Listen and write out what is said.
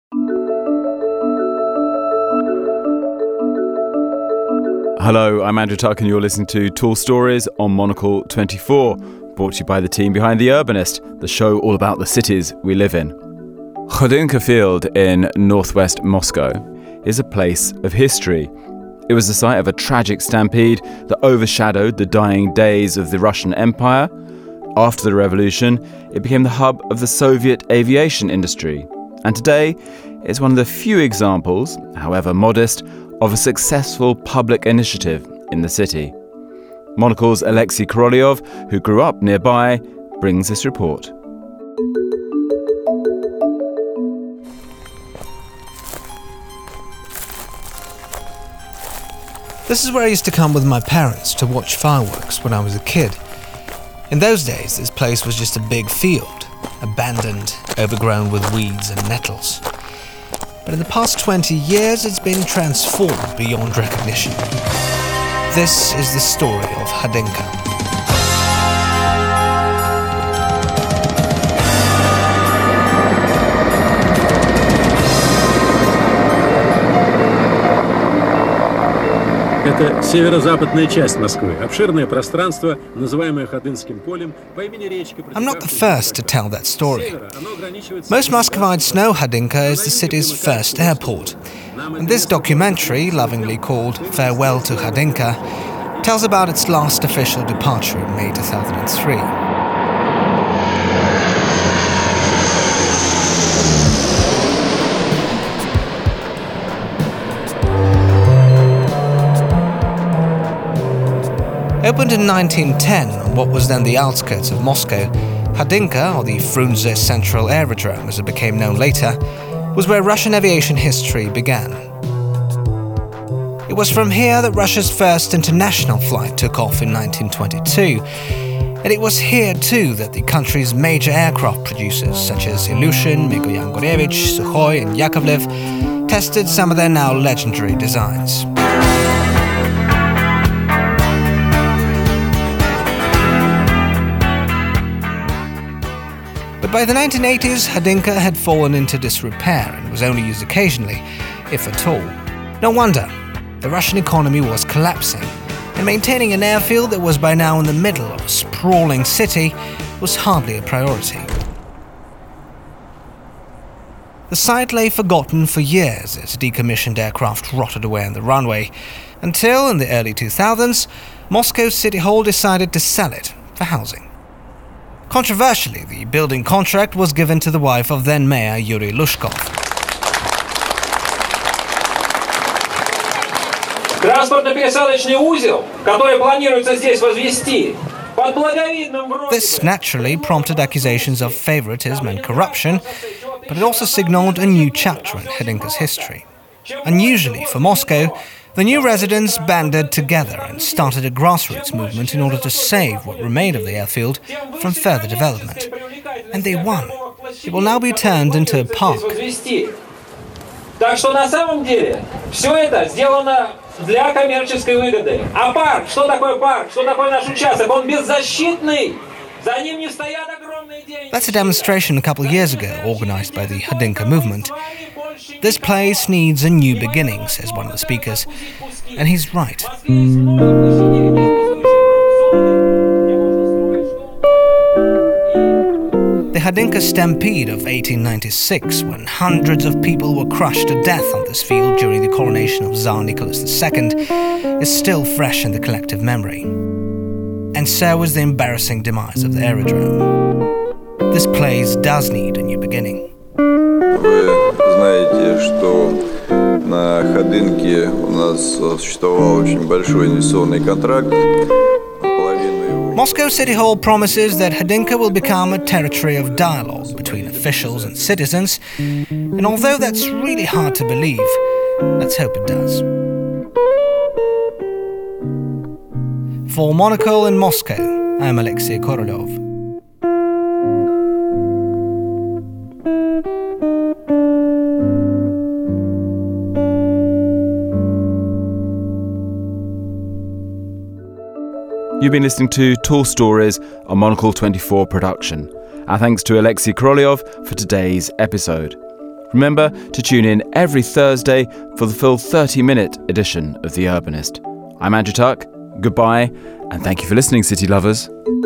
Hello, I'm Andrew Tuck and you're listening to Tall Stories on Monocle 24, brought to you by the team behind The Urbanist, the show all about the cities we live in. Khodynka Field in northwest Moscow is a place of history. It was the site of a tragic stampede that overshadowed the dying days of the Russian Empire. After the revolution, it became the hub of the Soviet aviation industry. And today, it's one of the few examples, however modest, of a successful public initiative in the city. Monocle's Alexei Korolyov, who grew up nearby, brings this report. This is where I used to come with my parents to watch fireworks when I was a kid. In those days, this place was just a big field, abandoned, overgrown with weeds and nettles. But in the past 20 years, it's been transformed beyond recognition. This is the story of Khodynka. Это северо-западная часть Москвы, обширное пространство, называемое Ходынским полем, по имени речки. I'm not the first to tell that story. Most Muscovites know Khodynka as the city's first airport. And this documentary, lovingly called Farewell to Khodynka, tells about its last official departure in May 2003. Opened in 1910 on what was then the outskirts of Moscow, Khodynka, or the Frunze Central Aerodrome as it became known later, was where Russian aviation history began. It was from here that Russia's first international flight took off in 1922, and it was here too that the country's major aircraft producers such as Ilyushin, Mikoyan Gurevich, Sukhoi and Yakovlev tested some of their now legendary designs. But by the 1980s, Khodynka had fallen into disrepair and was only used occasionally, if at all. No wonder. The Russian economy was collapsing, and maintaining an airfield that was by now in the middle of a sprawling city was hardly a priority. The site lay forgotten for years as decommissioned aircraft rotted away on the runway, until, in the early 2000s, Moscow City Hall decided to sell it for housing. Controversially, the building contract was given to the wife of then-mayor Yuri Lushkov. This naturally prompted accusations of favoritism and corruption, but it also signaled a new chapter in Khodynka's history. Unusually for Moscow, the new residents banded together and started a grassroots movement in order to save what remained of the airfield from further development. And they won. It will now be turned into a park. Так что на самом деле все это сделано для коммерческой выгоды. А парк, что такое парк? Что такое наш участок? Он беззащитный. За ним не стоят огромные деньги. That's a demonstration a couple of years ago organized by the Khodynka movement. This place needs a new beginning, says one of the speakers, and he's right. The Khodynka Stampede of 1896, when hundreds of people were crushed to death on this field during the coronation of Tsar Nicholas II, is still fresh in the collective memory. And so is the embarrassing demise of the aerodrome. This place does need a new beginning. Вы знаете, что на Khodynке у нас существовал очень большой инвестиционный контракт. Moscow City Hall promises that Khodynka will become a territory of dialogue between officials and citizens, and although that's really hard to believe, let's hope it does. For Monocle in Moscow, I'm Alexei Korolyov. You've been listening to Tall Stories, a Monocle 24 production. Our thanks to Alexei Korolyov for today's episode. Remember to tune in every Thursday for the full 30-minute edition of The Urbanist. I'm Andrew Tuck. Goodbye, and thank you for listening, city lovers.